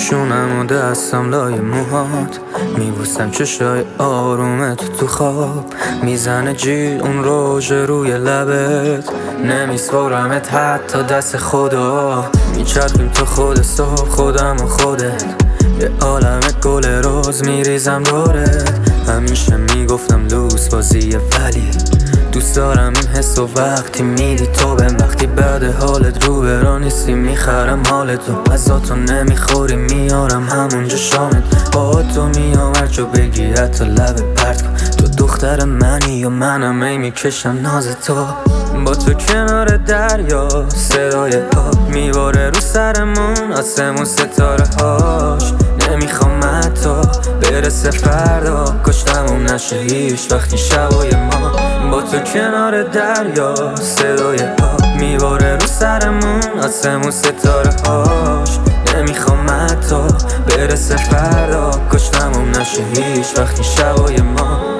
میشونم و دستم لای موهات، میبوسم چشای آرومت تو خواب، میزنه جیغ اون روژ روی لبت، نمیسپارمت حتی دست خدا. میچرخیم تا خود صبح، خودم و خودت، یه عالم گل روز میریزم دورت. همیشه میگفتم لوس بازیه ولی دوست دارم این حس و وقتی میدی تو بهم، وقتی بعد حالت رو برا نیستی میخرم حالتو، غذاتو نمیخوری میارم همونجا شامت، با تو میام هر جا بگی حتی لبت پرت کن. تو دختر منی و منم ای میکشم ناز تو، با تو کنار دریا صدای آب میباره رو سرمون، آسمون ستاره هاش. نمیخوام حتی برسه فردا کشتمون نشه هیچ وقتی شبای ما، با تو کنار دریا صدای آب میباره رو سرمون، آسمون ستاره هاش. نمیخوام حتی برسه فردا کشتمون نشه هیچ وقتی شبای ما.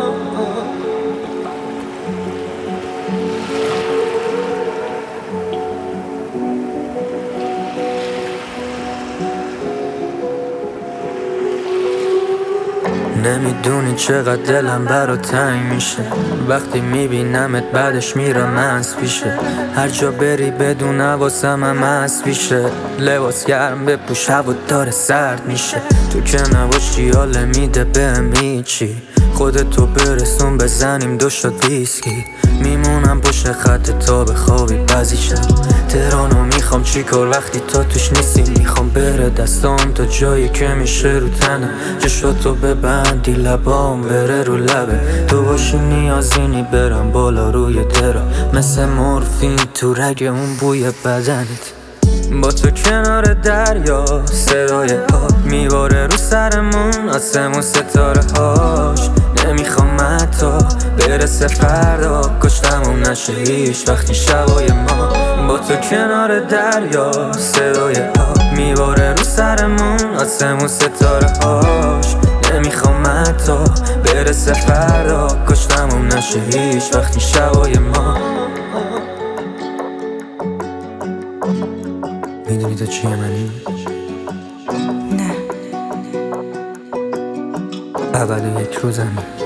نمیدونی چقدر دلم برا تنگ میشه وقتی میبینمت، بعدش میرم مست پیشه. هر جا بری بدون حواسم هم مست پیشه، لباس گرم بپوش هوا داره سرد میشه. تو که نباشی حال میده بهم هیچی، خودتو برسون بزنیم 2 شات ویسکی. میمونم پشت خط تا بخوابی بعضی شب، تهرانو میخوام چیکار وقتی تا توش نیستی. میخوام بره دستام تا جایی که میشه رو تنم، چشاتو ببندی لبام بره رو لبه، تو باشی نیازینی برم بالا روی درا، مثل مورفین تو رگ اون بوی بدنت. با تو کنار دریا صدای آب میباره رو سرمون، آسمون ستاره هاش. نمیخوام حتی برسه فردا کشتمون نشه هیچ وقتی شبای ما، با تو کنار دریا صدای آب میباره رو سرمون، آسمون ستاره هاش. نمیخوام حتی برسه فردا کشتمون نشه هیچ وقتی شبای ما. میدونی تو چیه منی؟ نه. اول 1 روزم